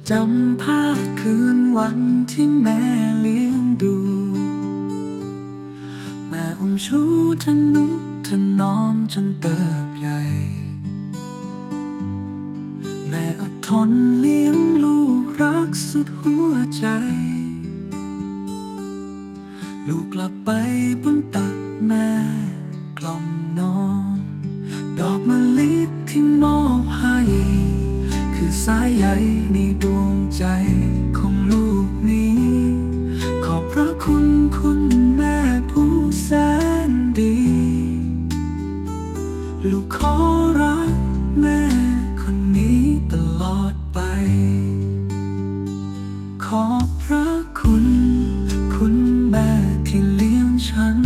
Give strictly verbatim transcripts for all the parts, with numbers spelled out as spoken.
จำภาพคืนวันที่แม่เลี้ยงดูแม่อุ้มชูทนุถนอมจนเติบใหญ่แม่อดทนเลี้ยงลูกรักสุดหัวใจลูกกลับไปบนตักแม่กล่อมนอนดอกมะลิที่มอบให้คือสายใยในดวงใจของลูกนี้ขอบพระคุณคุณแม่ผู้แสนดีลูกขอรักแม่คนนี้ตลอดไปขอบพระคุณคุณแม่ที่เลี้ยงฉัน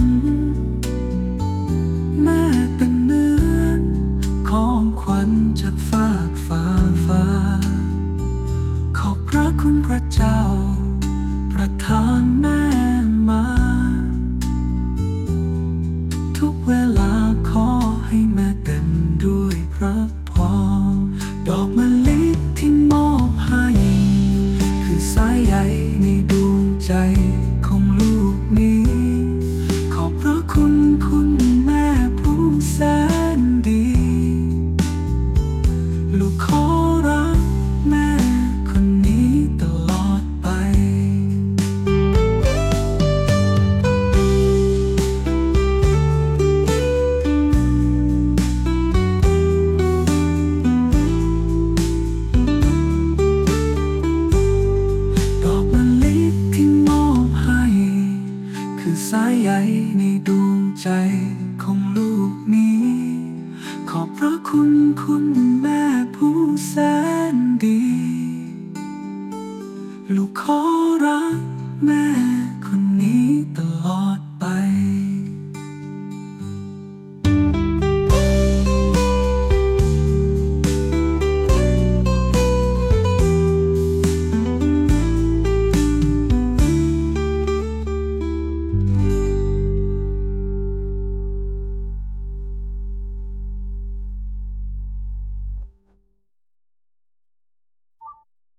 แม่เป็นเหมือนของขวัญจากฟ้าฟ้าฟ้าขอบพระคุณพระเจ้าประทานแม่มาทุกเวลาขอให้แม่เต็มด้วยพระพรดอกมะลิที่มอบให้คือสายใยในดวงใจของลูกนี้ขอบพระคุณคุณแม่ผู้แสนดีลูกขอรักแม่คนนี้ตลอดไปดอกมะลิที่มอบให้คือสายใยในดวงใจของลูกนี้ขอบพระคุณคุณ